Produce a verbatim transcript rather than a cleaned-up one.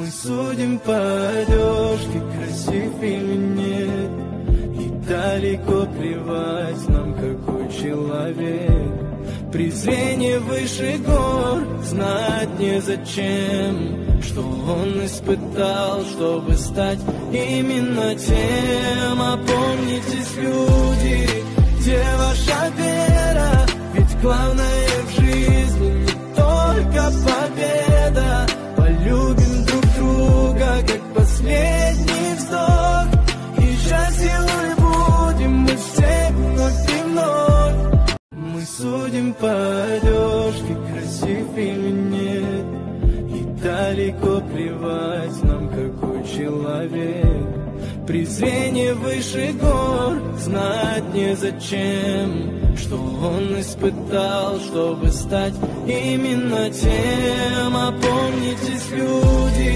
Судим по одежке, красив или нет, и далеко плевать нам, какой человек. Презрение выше гор, знать незачем, что он испытал, чтобы стать именно тем. Опомнитесь, люди, где ваша вера? Ведь главное в жизни не только победа. Полюбим друг друга, как последний вздох, и счастливы будем мы все вновь и вновь. Мы судим по одежке, красив или нет, и далеко плевать нам, какой человек. Презрение выше гор, знать незачем, что он испытал, чтобы стать именно тем. Опомнитесь, люди,